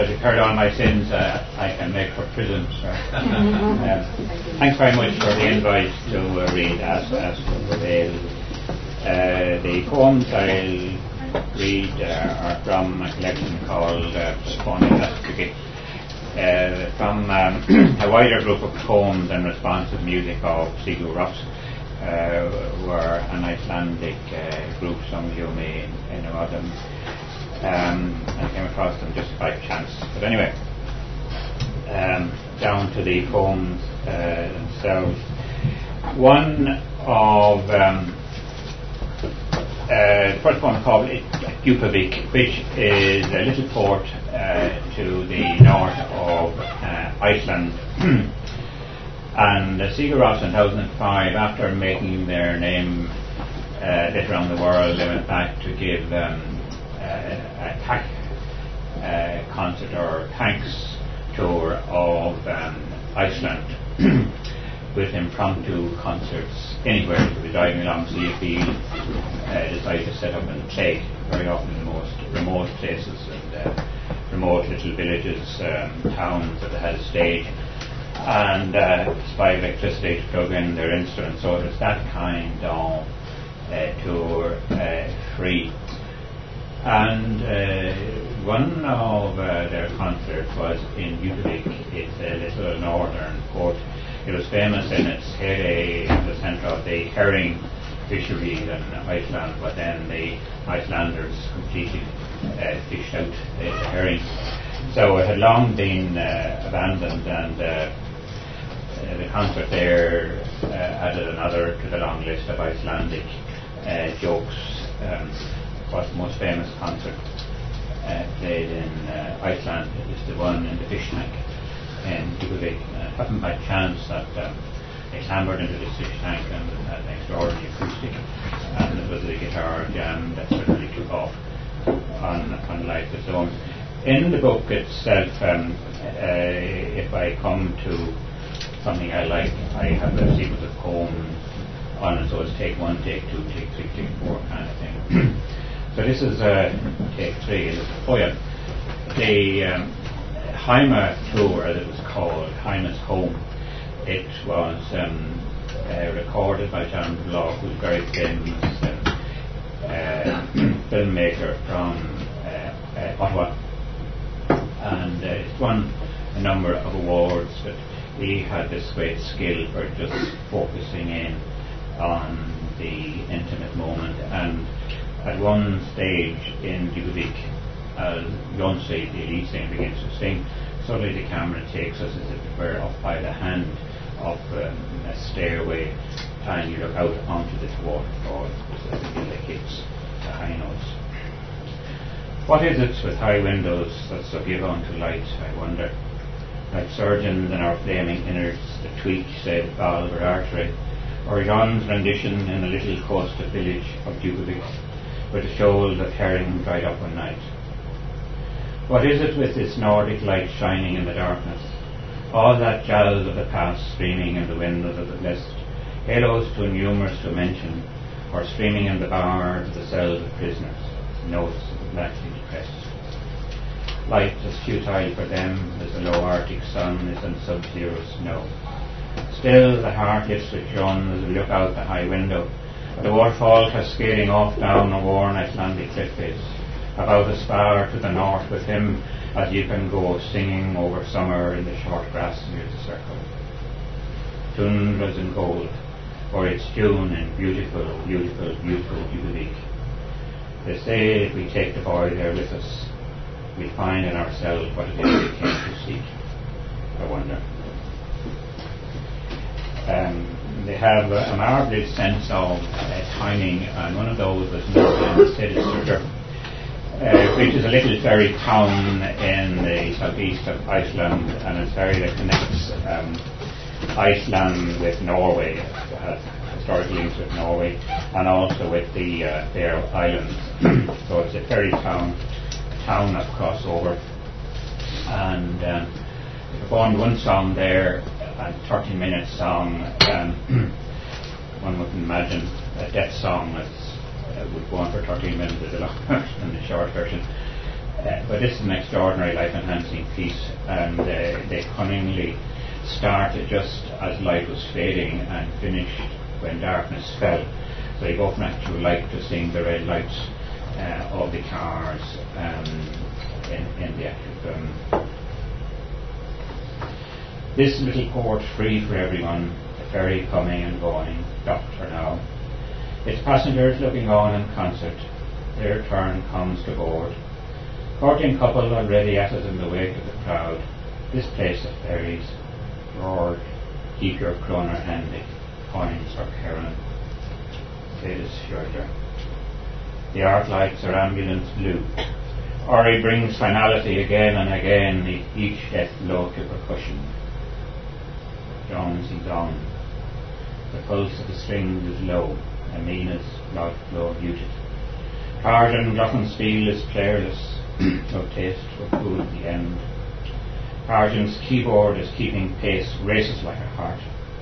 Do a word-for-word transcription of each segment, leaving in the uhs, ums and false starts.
I've declared all my sins, uh, I can make for prison. So. um, thanks very much for the invite to uh, read As As Prevail. Uh, the poems I'll read uh, are from a collection called uh, Poems uh, from um, a wider group of poems and responsive music of Sigur Rós, uh, who are an Icelandic uh, group. Some of you may, may know of them. Um, I came across them just by chance. But anyway, um, down to the poems uh, themselves. One of um, uh, the first poem called Djúpavík, which is a little port uh, to the north of uh, Iceland. And uh, Sigur Rós in two thousand five, after making their name uh, a bit around the world, they went back to give um, a tack uh, concert or thanks tour of um, Iceland with impromptu concerts anywhere. They were driving along Sea Field, uh, decided to set up and play very often in the most remote places and uh, remote little villages, um, towns that had a stage and uh, supply of electricity to plug in their instruments. So it was that kind of uh, tour, uh, free. And uh, one of uh, their concerts was in Djúpavík. It's a little northern port. It was famous in its heyday in the centre of the herring fishery in Iceland, but then the Icelanders completely uh, fished out the, the herring. So it had long been uh, abandoned, and uh, uh, the concert there uh, added another to the long list of Icelandic uh, jokes. Um, was the most famous concert uh, played in uh, Iceland. It is the one in the fish tank in Djúpavík. Uh, it happened by chance that um, they clambered into this fish tank and it had an extraordinary acoustic, and it was a guitar jam that certainly took off on, on life its own. In the book itself, um, uh, if I come to something I like, I have a sequence of poems on it, so it's take one, take two, take three, take four kind of thing. So this is uh, take three, it's a poem. The um, Heima tour, as it was called, Heima's Home, it was um, uh, recorded by John Bloch, who's a very famous um, uh, filmmaker from uh, uh, Ottawa. And uh, it's won a number of awards, but he had this great skill for just focusing in on the intimate moment. And at one stage in Djúpavík, as Jónsi, the lead singer, begins to sing, suddenly the camera takes us as if it were up by the hand up um, a stairway, and you look out onto this waterfall, specifically that hits the high notes. What is it with high windows that so give unto light, I wonder? Like surgeons in our flaming innards, the tweak, said valve or artery, or John's rendition in a little coastal village of Djúpavík, with the shoals of herring dried up one night. What is it with this Nordic light shining in the darkness? All that jazz of the past streaming in the windows of the blessed, halos too numerous to mention, or streaming in the bars of the cells of prisoners, notes of the blackly depressed. Light is futile for them as the low Arctic sun is in sub-zero snow. Still the heart hits with John as we look out the high window. The waterfall cascading off down a worn Icelandic cliff face, about a spar to the north with him as you can go singing over summer in the short grass near the circle. Tundras in gold, or it's June in beautiful, beautiful, beautiful Djúpavík. They say if we take the boy there with us, we find in ourselves what it is we came to seek. I wonder. Um, they have a, a marvellous sense of uh, timing, and one of those was Northern Citizen, uh, which is a little ferry town in the southeast of Iceland, and it's a ferry that connects um, Iceland with Norway. It has historical links with Norway, and also with the uh, Faroe Islands. So it's a ferry town, a town of crossover, and um, they performed one song there, a thirty minute song. Um, one would imagine a death song that uh, would go on for thirteen minutes, is a long version and the short version. Uh, but this is an extraordinary life-enhancing piece, and uh, they cunningly started just as light was fading and finished when darkness fell. So you go from actual light to seeing the red lights uh, of the cars um, in, in the actual film. This little port free for everyone, the ferry coming and going, docked for now. Its passengers looking on in concert, their turn comes to board. Courting couple already at it in the wake of the crowd. This place of ferries, Lord, keep your kroner handy, coins for Karen. Say this shorter. The arc lights are ambulance blue. Ori brings finality again and again, each death low to percussion. Jones he's on. The pulse of the strings is low, Amina's blood flow muted. Carden Glockenspiel is playerless, no taste for food at the end. Argent's keyboard is keeping pace, races like a heart.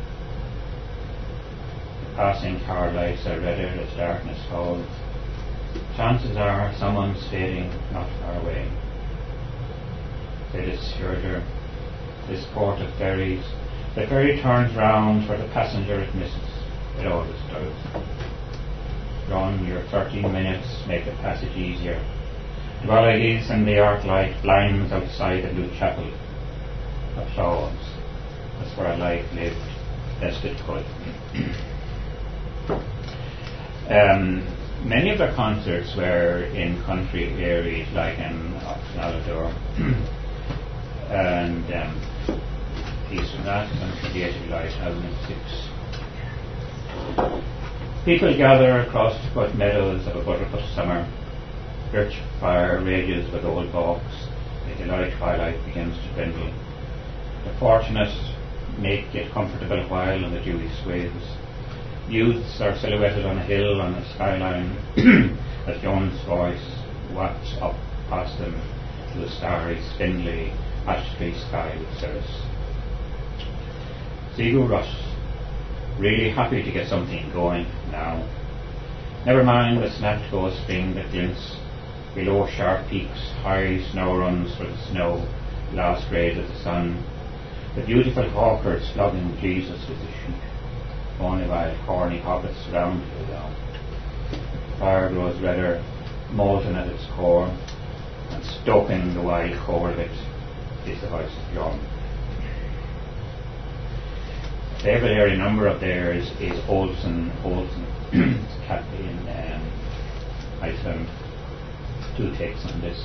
The passing car lights are redder as darkness falls. Chances are someone's fading not far away. Say this further, this port of ferries. The ferry turns round for the passenger it misses. It always does. Run your thirteen minutes, make the passage easier. Dwellings and the arc light blinds outside the blue chapel. Applause. That's where life lived best it could. um, many of their concerts were in country areas like in Oxnallador and um, piece from that on Creative Light two thousand six. People gather across the cut meadows of a buttercup summer. Birch fire rages with old balks. The delight twilight begins to dwindle. The fortunate make it comfortable while on the dewy sways. Youths are silhouetted on a hill on a skyline as Jones' voice wafts up past them to the starry, spindly, ash-tree sky with cirrus. Sigur Rós, really happy to get something going now. Never mind the snapped ghost spring that glints below sharp peaks, high snow runs for the snow, last rays of the sun. The beautiful hawkers flogging Jesus with the sheep. Only while corny hobbits round you down. Fire grows redder, molten at its core, and stoking the wild core of it is the voice of John. A favourite area number of theirs is Olsen. Olsen. It's a cat in um, Iceland. Two takes on this.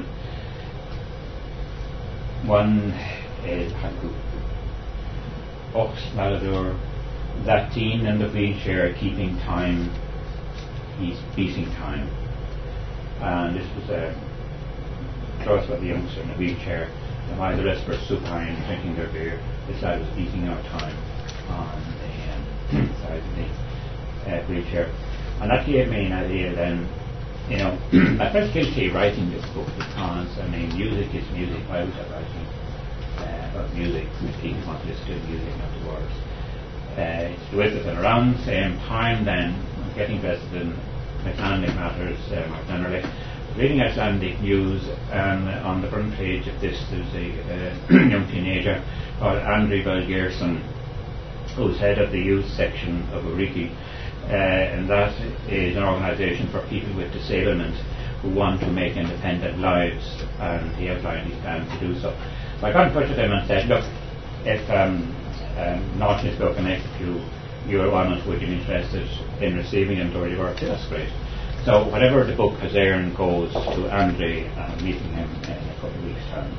One is Haku. Oxnallador, that teen in the wheelchair keeping time, he's beating time. And this was a close with the youngster in a wheelchair, and while the rest were supine drinking their beer, this lad was beating out time on the um, side of the uh, wheelchair. And that gave me an idea then, you know, I felt guilty writing this book because, I mean, music is music. Why was I writing uh, about music? People want to listen to music, not the words. Uh, it's with it. And around the same time then, I'm getting invested in Icelandic matters uh, more generally. Reading Icelandic news, and on the front page of this there's a uh, young teenager called Andri Valgeirsson, who's head of the youth section of Uriki. Uh, and that is an organisation for people with disablement who want to make independent lives, and he outlined his plan to do so. So I got in touch with him and said, look, if um, um, not his book and if you, you are on it, would you be interested in receiving him to your work? That's great. So whatever the book has earned goes to Andre, uh, meeting him in a couple of weeks' time.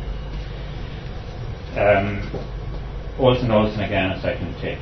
um, Olsen Olsen again, a second take.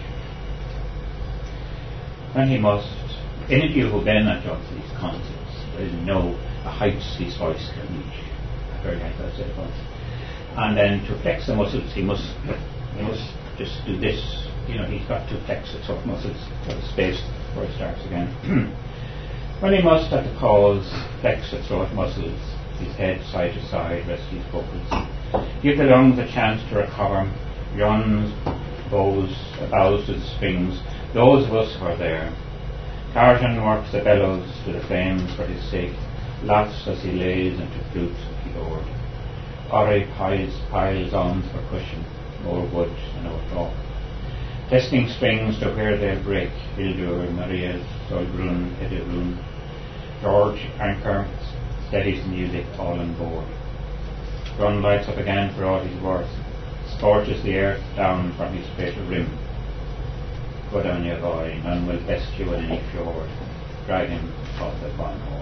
And he must, any of you who've been at these concerts, there is no a heights his voice can reach. I heard like that said once. And then to flex the muscles, he must he must just do this. You know, he's got to flex the throat muscles for the space before he starts again. Well, he must at the pause flex the throat muscles, his head side to side, rest his vocals. Give the lungs a chance to recover, yawns, bows, bows to the strings. Those of us who are there. Carton works the bellows to the flames for his sake. Lots as he lays into flutes of the Lord. Ori piles, piles on for cushion, more wood and more talk. Testing strings to where they'll break, Hildur, Maria's, Solbrun, Edirun. George, anchor, steadies the music, all on board. Run lights up again for all he's worth, scorches the earth down from his fatal rim. Go down your boy, none will best you in any fjord, drag him off the bonhord.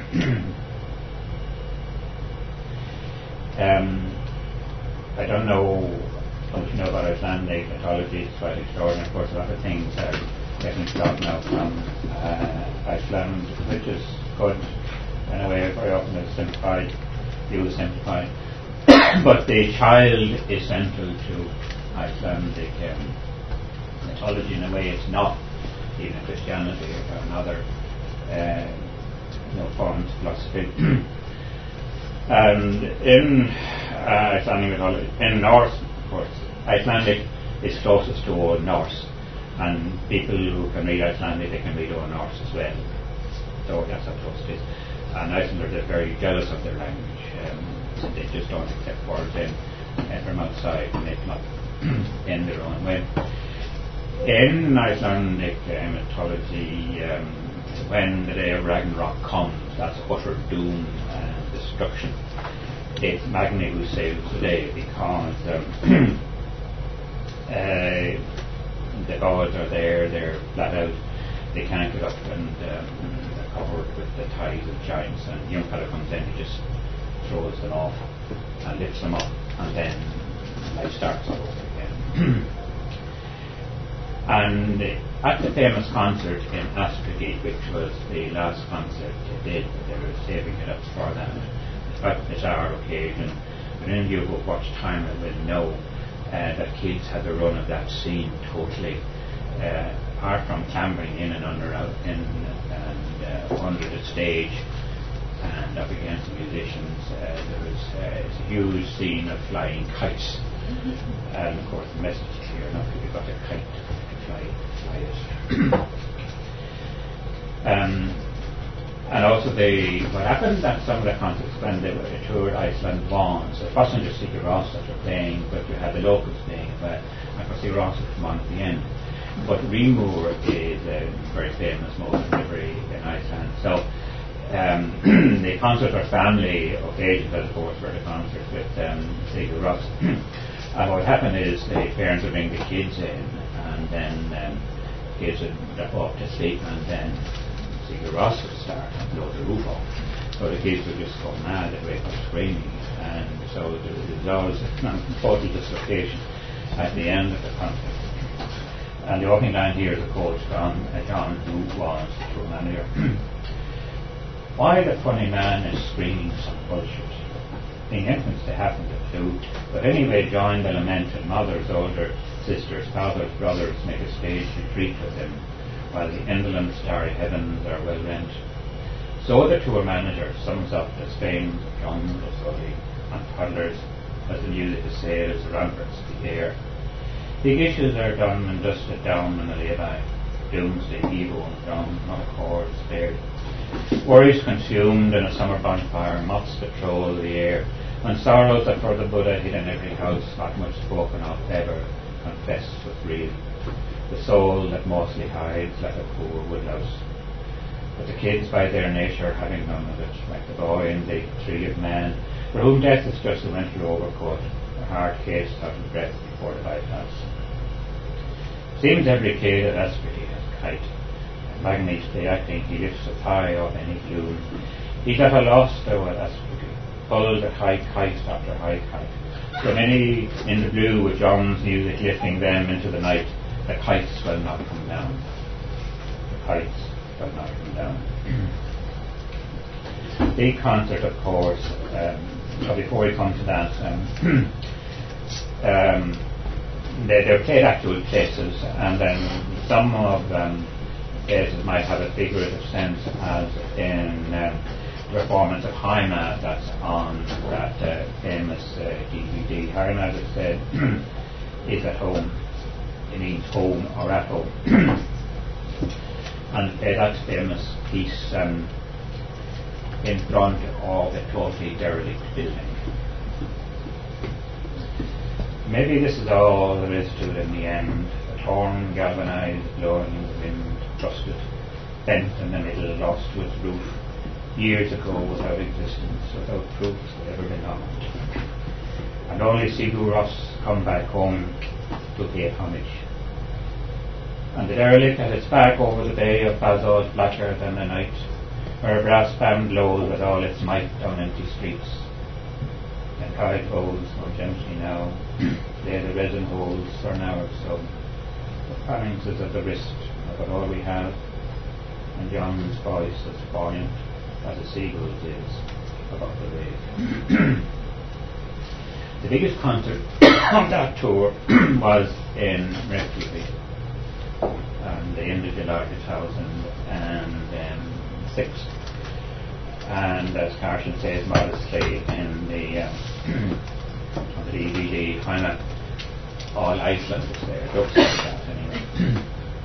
um, I don't know how much you know about Icelandic mythology. It's quite extraordinary. Of course, a lot of things are getting stopped now from uh, Iceland, which is good in a way. Very often it's simplified, used simplified. But the child is central to Icelandic um, mythology in a way it's not, even in Christianity or another uh, you know, forms of philosophy. And in uh, Icelandic mythology, in Norse, of course, Icelandic is closest to Old Norse, and people who can read Icelandic, they can read Old Norse as well. So that's how close it is. And Icelanders are very jealous of their language. Um, so they just don't accept words in uh, from outside and make them up in their own way. In Icelandic uh, mythology, um, when the day of Ragnarok comes, that's utter doom and destruction. It's Magni who saves the day, because um, uh, the gods are there, they're flat out, they can't get up, and um, they're covered with the ties of giants, and the young fella comes in, he just throws them off and lifts them up, and then life starts all over again. And at the famous concert in Astraea, which was the last concert they did, they were saving it up for that, it's quite a bizarre occasion. But any of you who have watched Timer will know uh, that kids had the run of that scene totally, uh, apart from clambering in and under out in and uh, under the stage and up against the musicians. Uh, there was uh, a huge scene of flying kites. Mm-hmm. And of course the message is clear enough: if you've got a kite, fly, fly it. um, and also the what happened at some of the concerts when they were toured Iceland won. So it wasn't just Sigur Rós that were playing, but you had the locals playing as well. And for Sigur Rós would come on at the end. But Rimur is a very famous motion delivery in Iceland. So um, the concerts were family occasions, as of course, were the concerts with um, Sigur Rós. And what would happen is the parents would bring the kids in, and then um, kids would drop off to sleep, and then Sigur Rós would start and blow the roof off. So the kids would just go mad, they'd wake up screaming, and so there was always a total dislocation at the end of the concert. And the opening line here is, of course, from uh, John, who was the tour manager. Why the funny man is screaming some bullshit? The entrance they happen to do, but anyway join the lamented mothers, older sisters, fathers, brothers, make a stage retreat with them, while the indolent starry heavens are well rent. So the tour manager sums up the strains of drums, the sully, and toddlers, as the music assails, ramparts the air. Big issues are done and dusted down in the lay-by, doomsday, evo, and drum, not a chord spared. Worries consumed in a summer bonfire, moths patrol the air, and sorrows that for the Buddha hid in every house, not much spoken of, ever confessed with real. The soul that mostly hides like a poor woodlouse. But the kids by their nature having none of it, like the boy in the tree of man, for whom death is just a winter overcoat, a hard case out of breath before the bypass. Seems every kid at Astraea has a kite. Magnetically acting, he lifts a pie off any gloom. He's at a loss though at Astraea, pulled at high kite after high kite. So many in the blue with John's music lifting them into the night, the kites will not come down. The kites will not come down. Big concert, of course. Um, but before we come to that, um, um, they, they're played actual places, and then some of them places might have a figurative sense, as in um, the performance of Heimad that's on that uh, famous uh, D V D. Heimad, it said, is at home. It means home or at home. And uh, that famous piece, um, in front of a totally derelict building. Maybe this is all there is to it in the end. A torn, galvanized, blowing in the wind, rusted, bent in the middle, lost to its roof, years ago without existence, without proof it ever belonged. And only Sigur Rós come back home to pay homage. And the derelict at its back over the bay of basalt blacker than the night, where a brass band blows with all its might down empty streets. And Carrick goes more gently now, lay the resin holes for an hour or so. The phalanx is at the wrist, about all we have, and John's voice as buoyant as a seagull's is above the wave. The biggest concert on that tour was in Reykjavik, on the end of July two thousand six. And as Carson says modestly in the, um, the D V D, kind of all Iceland is there. It looks like that anyway.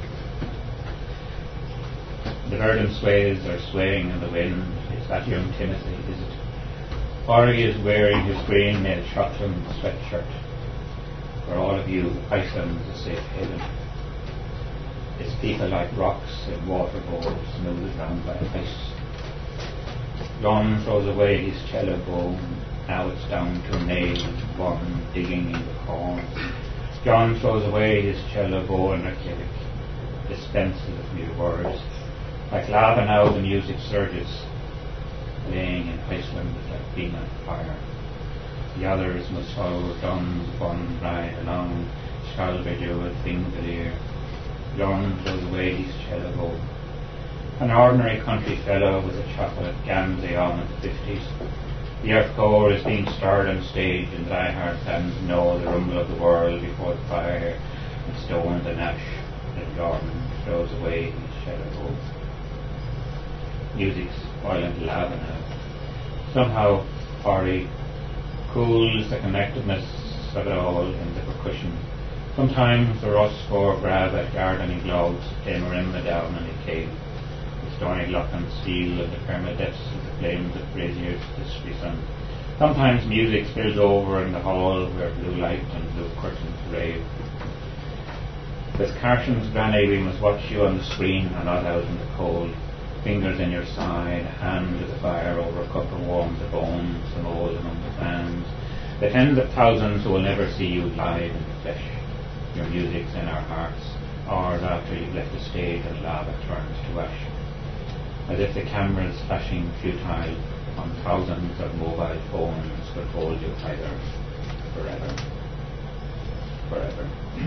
The verdant sways are swaying in the wind. Is that young Timothy, is it? Ori is wearing his green made Scotland sweatshirt. For all of you, Iceland is a safe haven. Its people like rocks in water bowls smoothed round by ice. John throws away his cello bow. Now it's down to a nail and one digging in the corn. John throws away his cello bow in Reykjavik, dispenses with mere words. Like lava now the music surges. Laying in Iceland is like being on fire. The others must follow John's one ride along Skalbridge with Fingalir. John throws away his cello bow. An ordinary country fellow with a chocolate Gamsey on in the fifties. The earth core is being stirred on stage, and diehard fans know the rumble of the world before the fire and stones and ash. And Gordon throws away his cello bow. Music's violent lava now. Somehow Ori cools the connectedness of it all in the percussion. Sometimes the Ross four grab at gardening gloves, they marimba down in a cave. The stony lock and steel of the permadepths of the flames of braziers this sun. Sometimes music spills over in the hall where blue light and blue curtains rave. With Carson's granny we must watch you on the screen and not out in the cold. Fingers in your side, hand to the fire over a cup of warm the bones, the mold among the fans. The tens of thousands who will never see you live in the flesh. Your music's in our hearts, hours after you've left the stage and lava turns to ash. As if the cameras flashing futile on thousands of mobile phones could hold you either forever. Forever.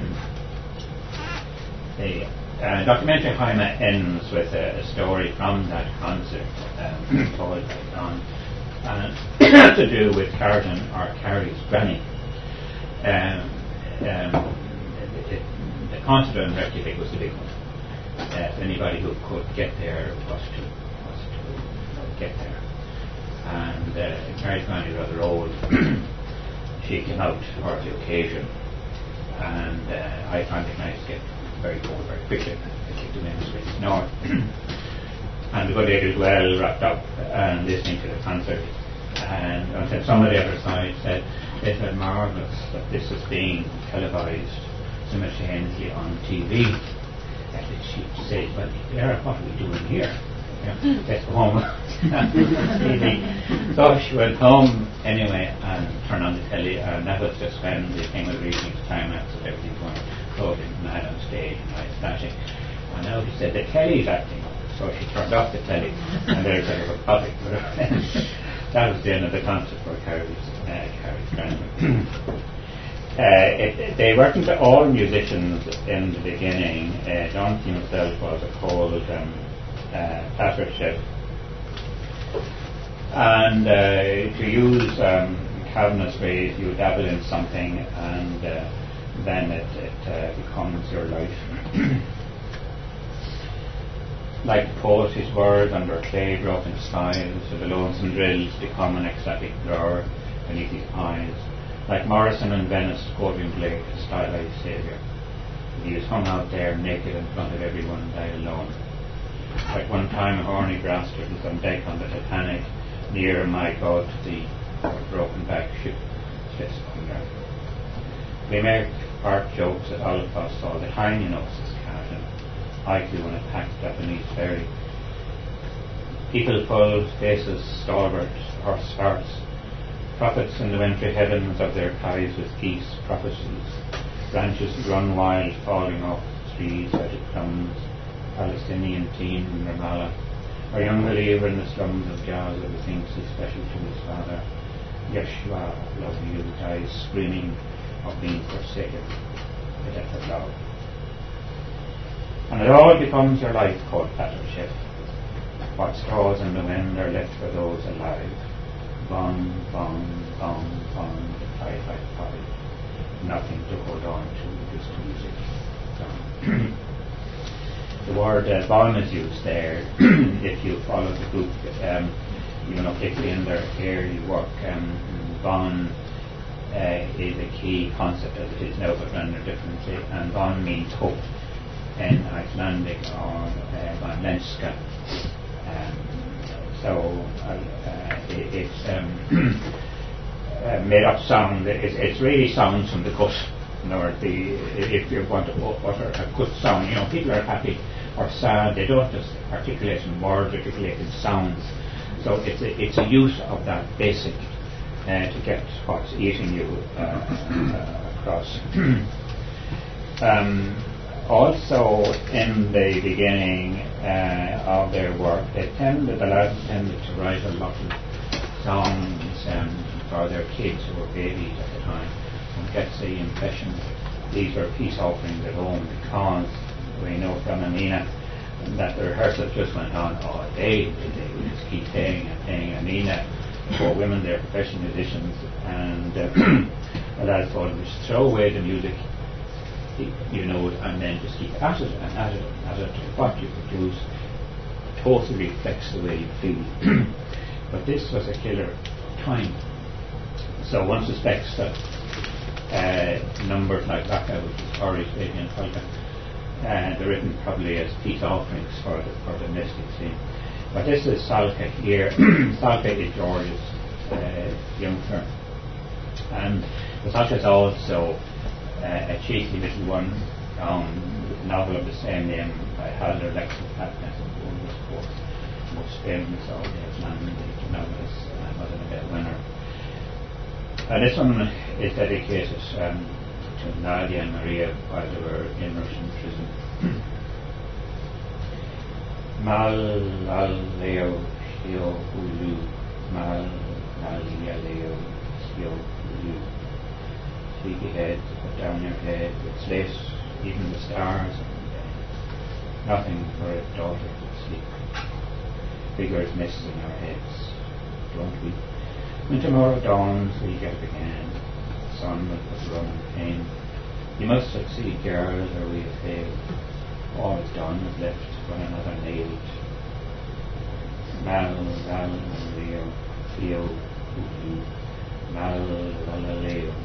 The uh, documentary Jaime ends with a, a story from that concert um, told by John, and it has to do with Carson or Carrie's granny. Um, um, it, it, the concert in Reykjavik was the big one. Uh, anybody who could get there was to, was to get there. And uh, Carrie's granny was rather old. She came out for the occasion, and uh, I found it nice to get very cold very quickly. I kicked them in the streets north. And the good lady was well wrapped up and listening to the concert. And until somebody at her side said, "It's marvellous that this is being televised simultaneously on T V." And she said, "Well, Sarah, what are we doing here? You know, let's go home." T V. So she went home anyway and turned on the telly, and that was just when the thing was reaching its climax of everything going floating mad on stage and lights flashing. And now she said, "The telly's acting." So she turned off the telly, and there's a little topic. That was the end of the concert for Carrie's uh, Carrie's granny. Uh, it, it, they weren't all musicians in the beginning. Uh, Johnson himself was a cold um, uh, platter chef. And uh, to use um, Kavanagh's phrase, you dabble in something and uh, then it, it uh, becomes your life. Like the poet, his words under clay broken skies, so the lonesome drills become an ecstatic blur beneath his eyes. Like Morrison in Venice quoting Blake, a stylized saviour. He was hung out there naked in front of everyone, died alone. Like one time a horny bastard was on deck on the Titanic, near my God to thee, our broken back ship slips under. We make art jokes at Holocaust all the time, you know, says Carton. I too in a packed Japanese ferry. People full, faces stalwart, horse farts, prophets in the wintry heavens of their ties with geese, prophecies, branches run wild, falling off the trees out of plums, Palestinian teen in Ramallah, our young believer in the slums of Gaza who thinks he's special to his father, Yeshua, love you, dies screaming of being forsaken, the death of love. And it all becomes your life, called battleship. What straws in the wind are left for those alive. Bong, bong, bong, bong, five, five, five. Nothing to hold on to, just music. The word uh, bong is used there. If you follow the group, um, you know, particularly in their area work, um, bong uh, is a key concept as it is now, but rendered differently. And bong means hope in Icelandic or uh, Vanlenska. Um, so uh, it, it's um, uh, made up sound. It's, it's really sounds from the gut. Or the if you want to utter a good sound, you know, people are happy or sad. They don't just articulate in words, articulate in sounds. So it's a, it's a use of that basic uh, to get what's eating you uh, uh, across. um, Also, in the beginning uh, of their work, they tended, the lads tended to write a lot of songs um, for their kids who were babies at the time. One gets the impression these were peace offerings at home, because we know from Amina that the rehearsals just went on all day. They would just keep playing and playing. Amina, four women, they're professional musicians, and uh, the lads thought we should throw away the music, you know, and then just keep at it and at it and at it. What you produce totally reflects the way you feel. But this was a killer time. So one suspects that uh, numbers like Raka, which is Irish, Baby and Polka, uh, they're written probably as peace offerings for the, for the domestic scene. But this is Salka here. Salka is George's uh, young firm. And the Salka is also Uh, a cheeky little one, um, novel of the same name by Halder Lexington Patness, who was, of course, most famous of the Icelandic novelist and was a Nobel winner. Uh, this one is dedicated um, to Nadia and Maria while they were in Russian prison. Mal al leo shio ulu, mal al leo shio ulu. Sleepy head, put down your head, it's late, even the stars, and nothing for a daughter to sleep. Figures miss in our heads, don't we? When tomorrow dawns, we get up again. The sun will put run and pain. You must succeed, girls, or we have failed. All is done is left but another nailed. Mal, val, leo, theo, ulu, mal, val, leo.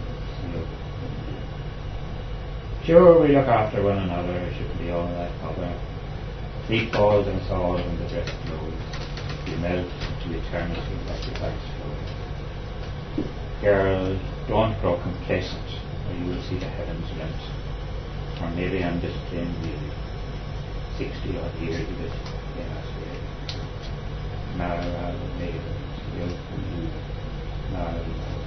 Sure, we look after one another, it should be all that bother. Sleep falls and us all when the dress blows. We melt into eternity like the ice flows. Girls, don't grow complacent, or you will see the heavens rent. Or maybe I'm just plain weary. Sixty odd years of it, yes, really. Mara, Leo, Yoku, Mara,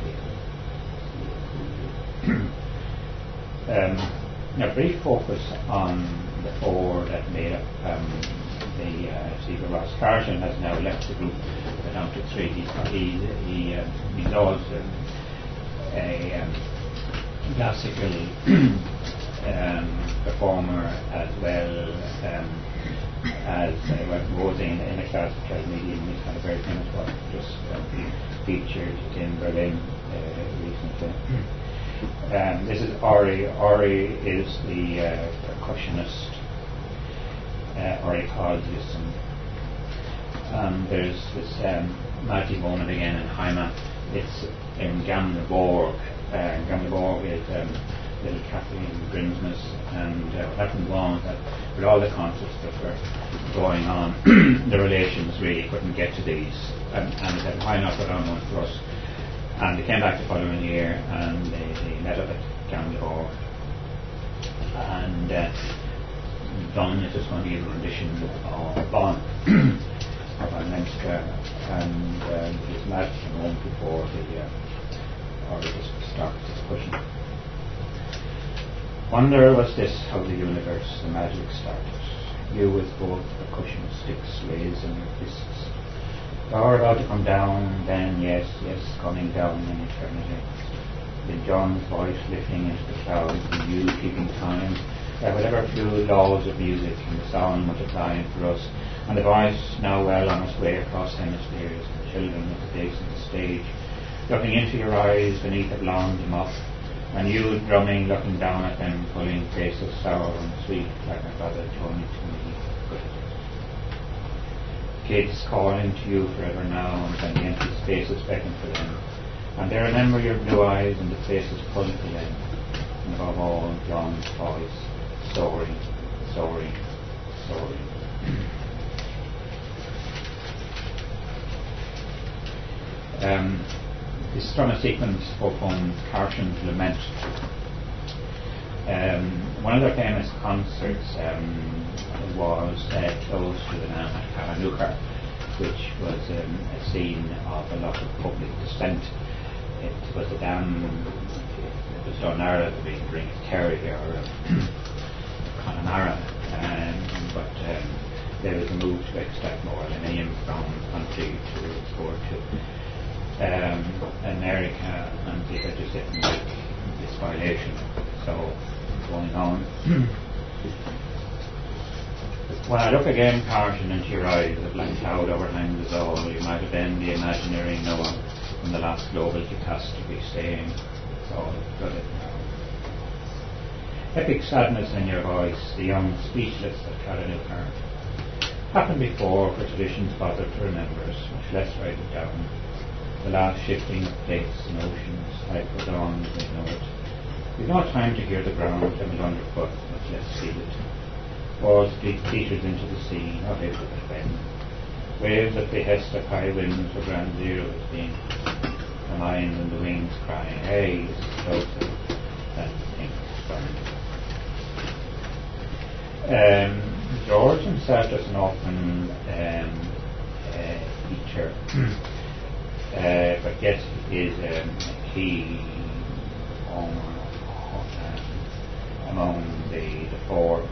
Um, a brief focus on the four that made up um, the uh, Sigur Rós. Carson has now left the group, but down to three. He's, he, he, uh, he's also a um, classical um, performer as well um, as uh, well, was in, in a classical medium. He's had a very famous work just uh, featured in Berlin uh, recently. Um, this is Ori. Ori is the uh, percussionist. Uh, Ori Carlsson. Um, there's this um, magic moment again in Heima. It's in Gamleborg. Uh, Gamleborg is um, little Kathleen Grinsmas, and uh, what happened was that with all the concerts that were going on, the relations really couldn't get to these, and, and they said, why not put on one for us? And they came back the following year, and they, they met up at Downlore, and uh, Don is just going to give a rendition of Bon of our Leinster, and um, his lad came home before the uh, or just started discussion. Wonder was this how the universe, the magic started. You with both percussion sticks raised in your fists. You're about to come down, then yes, yes, coming down in eternity. Then John's voice lifting into the clouds, and you keeping time. Uh, whatever few laws of music and the sound multiplying for us, and the voice now well on its way across hemispheres, the children at the base of the stage, looking into your eyes beneath a blonde muff, and you drumming, looking down at them, pulling faces sour and sweet, like my brother Tony to me. Kids calling to you forever now, and then the empty spaces beckon for them, and they remember your blue eyes and the faces pull to them, and above all, John's voice, soaring, soaring, soaring. um, this is from a sequence from Carson's Lament. Um, one of their famous concerts um, was uh, close to the Dam at Carranooka, which was um, a scene of a lot of public dissent. It was a dam, it was so narrow that we could bring a Kerry or Connemara, um, but um, there was a move to extract more aluminium from the country to export to um, America, and they had just didn't like this violation. So, going on. When I look again, Carson, into your eyes, the black cloud overhangs us all. You might have been the imaginary Noah from the last global catastrophe, saying it's all good now. Epic sadness in your voice, the young speechless at Carranooka. Happened before, for tradition's bothered to remember us, much less write it down. The last shifting of plates and oceans, life goes on as we know it. We've no time to hear the ground tremble underfoot, much less feel it. Walls bleed features into the sea, not able to bend. Waves at behest of high winds for ground zero has been. The mind and the wings crying, hey, this is closer than things burn. Um, George himself doesn't often um, uh, feature, uh, but yet he is um, a key performer um, among the, the four.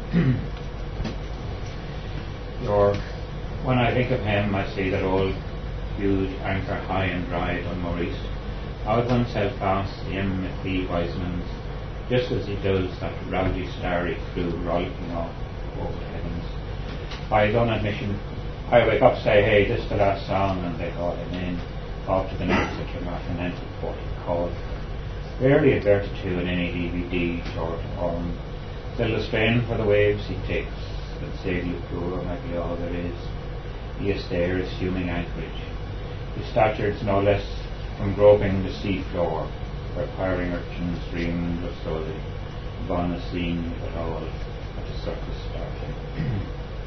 Your, when I think of him, I see that old huge anchor high and dry on Maurice. Out oneself past the M. McPhee Wiseman's, just as he does that rowdy starry crew rollicking off over the heavens. By his own admission, I wake up, say, hey, this is the last song, and they call him in, off to the next at your Martinental forty call. Rarely adverted to in any D V D, short form. Still the strain for the waves he takes, that Sadie Poor might be all there is. He is there, assuming anchorage. His stature's no less from groping the sea floor, where piring urchins dreamed of solely. Von has seen it all at the circus starting.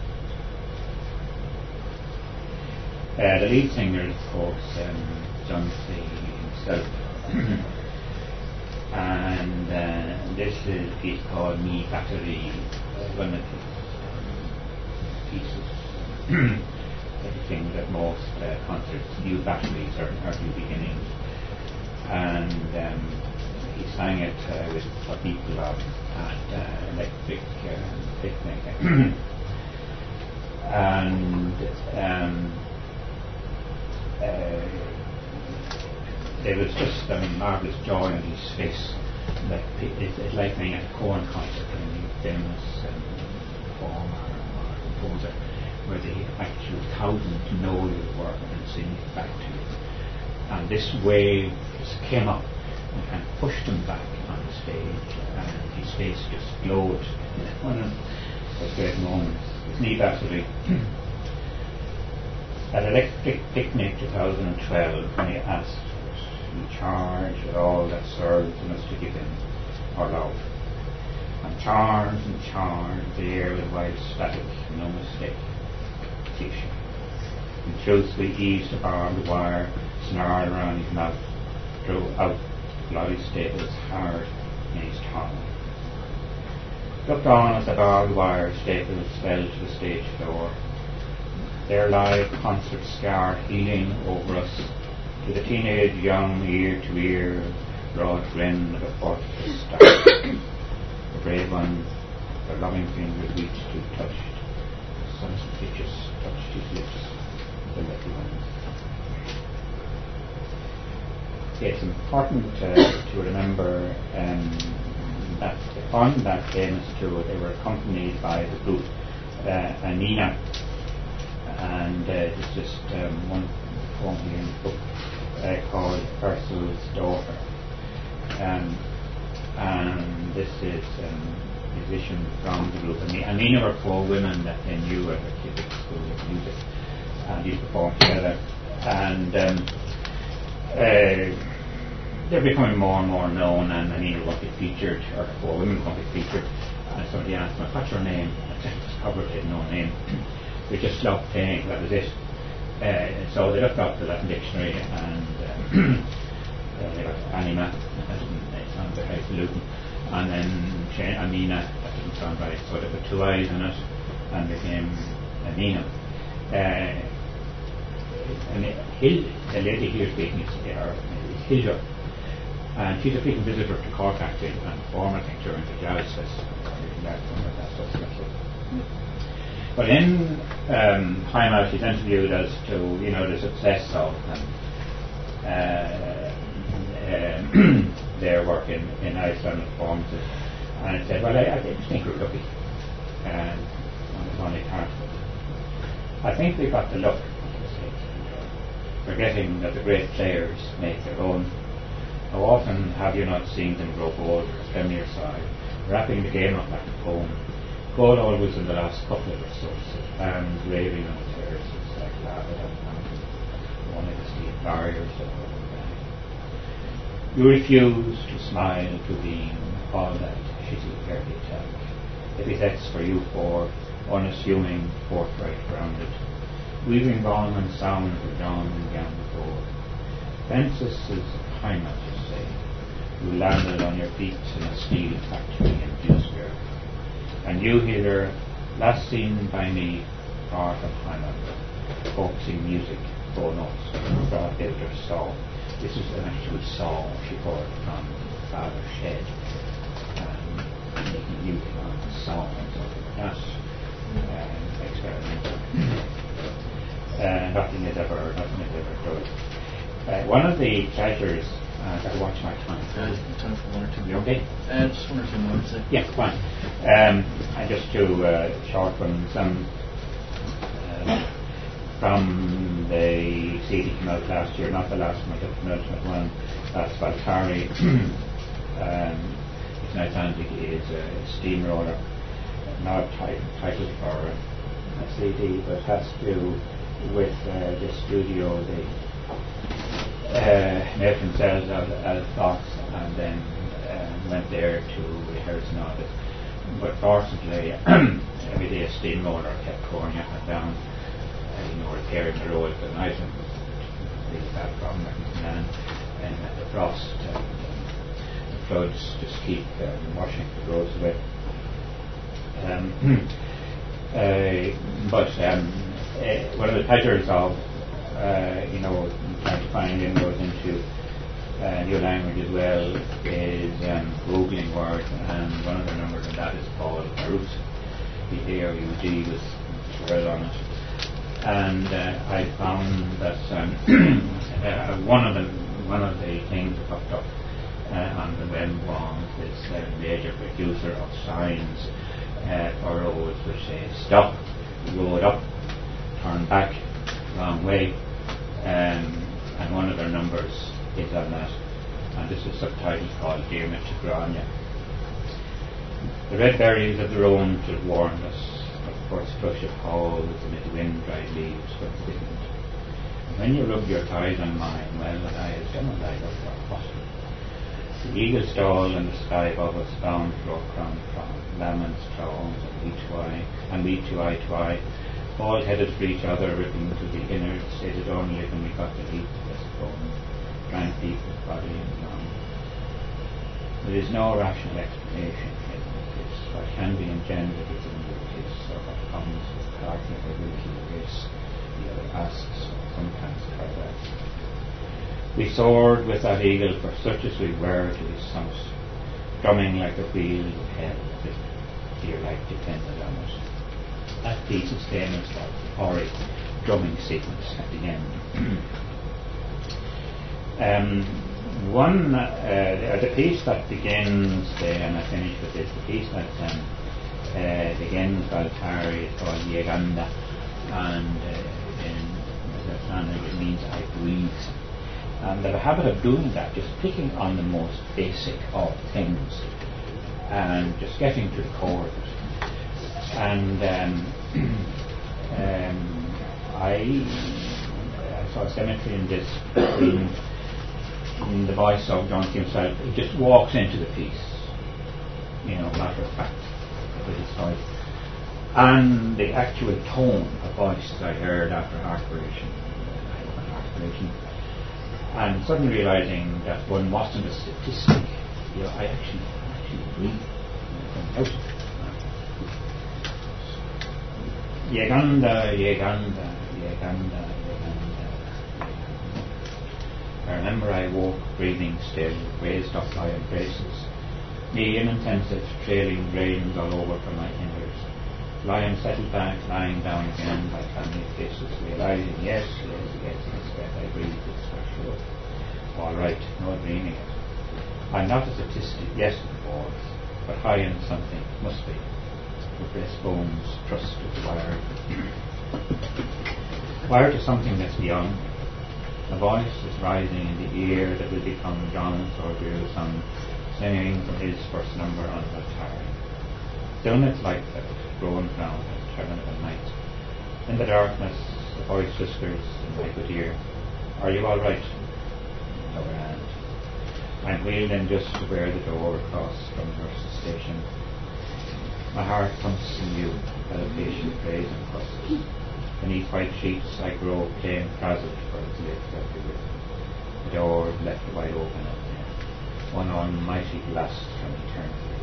uh, the lead singer is, of course, um, John C. himself. and uh, this is a piece called Me Battery, one of his pieces. Everything that most uh, concerts, new batteries or, or new beginnings. And um, he sang it uh, with a people of at uh, Electric uh, Picnic. and um, uh, there was just, I mean, marvellous joy on his face. Like, it's, it's like being at a corn concert when you famous um, performer or composer, where the actual thousands know your work and sing it back to you. And this wave just came up and kind of pushed him back on the stage, and his face just glowed. One of those great moments. His knee battery. At Electric Picnic twenty twelve, when he asked, he charged with all that served and was to give him. or love. And charms and charms, the air with wild static, no mistake. Fiction. In truth we eased the barbed wire, snarled around his mouth, drew out bloody staples hard in his tongue. Looked on as the barbed wire staples fell to the stage floor. Their live concert scar healing over us, to the teenage young, ear to ear, broad grin of a fortress star. The brave ones, their loving fingers reached to touched, the sun's pitches touched his lips, the little ones. It's important uh, to remember um, that on that famous tour they were accompanied by the group uh, Anina, and uh, it's just um, one poem here in the book uh, called Ursula's Daughter. Um, and this is um, a musician from the group. And Anina were four women that they knew at the Cubic School of Music, and these performed together. And um, uh, they're becoming more and more known, and Anina won't be featured, or the four women won't be featured. And somebody asked me, what's your name? I discovered they had no name. We just loved playing, that was it. Uh, so they looked up the Latin dictionary, and um, uh, they got Anima, that didn't sound very highfalutin, and then cha- Amina, that didn't sound right, so they put two eyes in it and became Amina. Uh, and Hil, the lady here speaking is, uh, is Hilda, and she's a frequent visitor to Cork actually, and performer I think during the Jazz Festival. That stuff special. But in um, Heimat, she's interviewed as to, you know, the success of um, uh, uh, their work in, in Iceland and performances. And it said, well, I, I just think we're lucky. And on the only part of it. I think we got the luck, forgetting that the great players make their own. How often have you not seen them grow bold or premier side, wrapping the game up like a poem? Goal always in the last couple of resources, fans raving on the terraces like lava down mountains, only the steel barriers that hold them back. You refuse to smile, to beam, all that shitty fairy tale. Epithets for you four, unassuming, forthright, grounded, weaving balm and sound for dawn and gown before. Fences is Heimat, you say. You landed on your feet in a steel factory in Duisburg. And you here, last seen by me, part of Heimat, folksy music, four notes, broad builder saw. This is an actual saw she bought from Father Shed, and making music on the saw and something like that. Uh, experimental. uh, nothing is ever, nothing is ever good. Uh, one of the pleasures, uh, I've got to watch my time. Uh, time for one or two. You okay? Uh, just one or two more, say. Yes, fine. Um, I just do uh, short ones. Um, uh, from the C D came out last year, not the last one, but the penultimate one. That's Valtari. um, it's an Icelandic is a steamroller, not t- titled for a C D, but has to do with uh, the studio. They uh, made themselves out of thoughts and then uh, went there to rehearse and all this. But fortunately, every day a steamroller kept pouring up and down, uh, you know, repairing the road. But in Iceland was a really bad problem, and, and uh, the frost, uh, the floods just keep um, washing the roads away. Um, uh, but um, uh, one of the pleasures of Uh, you know, trying to find inroads into uh, new language as well is um, Googling words, and one of the numbers of that is called Arut, the A R U D with well on it. And uh, I found that um, uh, one of the one of the things that popped up uh, on the web was this uh, major producer of signs uh, for roads which say stop, road up, turn back, wrong way, um, and one of their numbers is on that, and this is subtitled called Dearmid to Grania. The red berries of the Rhone should warn us of the first flush of halls amid wind dried leaves from the wind. And when you rub your thighs on mine, well, and I as done I love your hospital. The eagle stole in the sky above us, bound floor crown crown, lamens claws, and we to eye, and we to eye to eye, all headed for each other, ripping to the innards, stated only when we got to eat this bone, drank deep with body and mind. There is no rational explanation for this. What can be engendered within the kiss, or what comes with partner or little grace, the other asks, or sometimes perverse. We soared with that eagle, for such as we were, to his summit, drumming like the wheels of hell, as if dear life depended on it. That piece is famous for the horrid drumming sequence at the end. um, one, uh, the piece that begins there, and I finish with this, the piece that um, uh, begins Galtari is called Yeganda, and uh, in Zafrana it means I breathe. And I have a habit of doing that, just picking on the most basic of things and just getting to the core of it. And um, um, I, I saw a cemetery in this in, in the voice of John himself. He just walks into the piece, you know, matter of fact, with his voice. And the actual tone of voice that I heard after Heartbreaking, Heartbreaking, and suddenly realizing that one wasn't a statistic. You know, I actually, actually breathe. Out. Yeganda, Yeganda, Yeganda, Yeganda. I remember I woke breathing still, raised up by embraces, me in intensive, trailing rains all over from my innards. Lying settled back, lying down again by family faces, realizing, yes, yes, yes, yes, yes, I breathe, it's for sure. All right, no dreaming it. I'm not a statistic, yes, boys, but high in something, must be. With breastbones thrust with the wire. Wire to something that's beyond. A voice is rising in the ear that will become John's or Drew's son, singing from his first number on the guitar. Down its light that grown down and turning of the night. In the darkness, the voice whispers in my good ear, are you all right? No hand. I'm wheeled in just to where the door across from Nurse's station. My heart pumps in you, palpitation praise and crosses. Beneath white sheets I grow plain frazzled for its lift everywhere. The door left wide open up there. One almighty blast from eternity.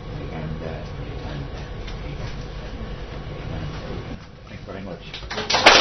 Uganda, Uganda, Uganda. Thank you very much.